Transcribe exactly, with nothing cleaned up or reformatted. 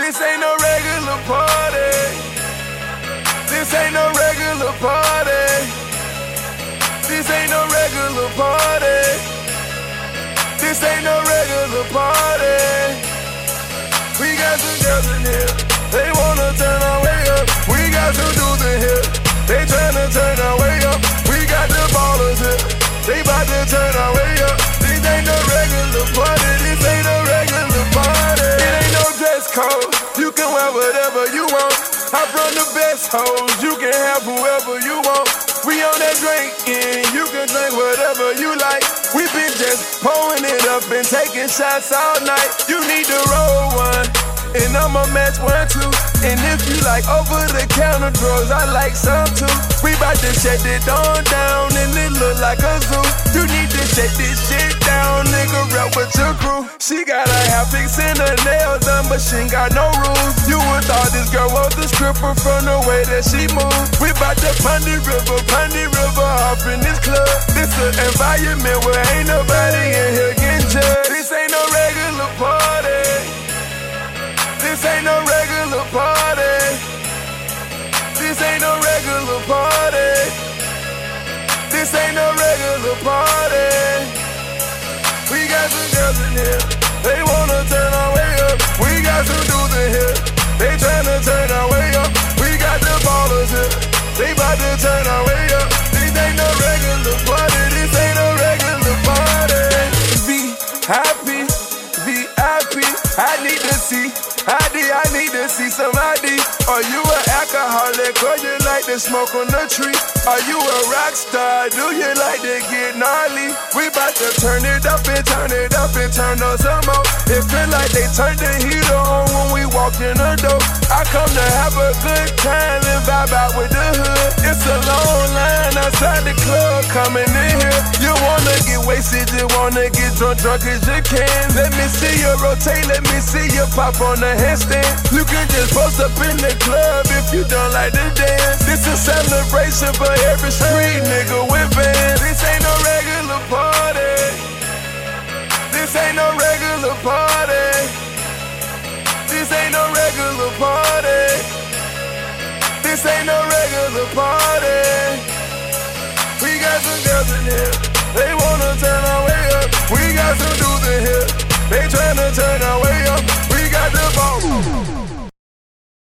This ain't no regular party. This ain't no regular party. This ain't no regular party. This ain't no regular party. We got some girls in here, they wanna turn our way up. We got some dudes in here, they tryna turn our way up. We got the ballers here, they bout to turn our way up. This ain't no regular party, this ain't no regular party. It ain't no dress code, you can wear whatever you want. I'm from the best hoes, you can have whoever you want. We on that drinking, you can drink whatever you like. We been just pulling it up and taking shots all night. You need to roll one, and I'ma match one too. And if you like over-the-counter drugs, I like some too. We bout to shake it on down, and it look like a zoo. You need to shake this shit down, nigga, rap with your crew. She got a half fix and her nails done, but she ain't got no rules. You would thought this girl was a stripper from the way that she moves. We bout to Pondy River, Pondy River, off in this club. This an environment where ain't nobody in here getting judged. This ain't no regular party. This ain't no regular party. This ain't no regular party. This ain't no regular party. We got some girls in here, they wanna turn our way up. We got some dudes in here, they tryna turn our way up. We got the ballers here, they bout to turn our way up. This ain't no regular party, this ain't no regular party. V I P, V I P, I need to see I D, I need to see some I D. Are you an alcoholic or you like to smoke on the tree? Are you a rock star? Do you like to get gnarly? We bout to turn it up and turn it up and turn up some more. It feel like they turned the heater on when we walk in the door. I come to have a good time and vibe out with the hood. It's a long line outside the club coming in here. You wanna get wasted, you wanna get drunk, drunk as you can. Let me see you rotate, let me see you pop on the handstand. You can just post up in the club if you don't like to dance. This a celebration for every street nigga with bands. This ain't no regular party. This ain't no regular party. This ain't no regular party. This ain't no regular party. We got some girls in here, they wanna turn our way up. We got some dudes in here, they tryna turn our way up. We got the ball.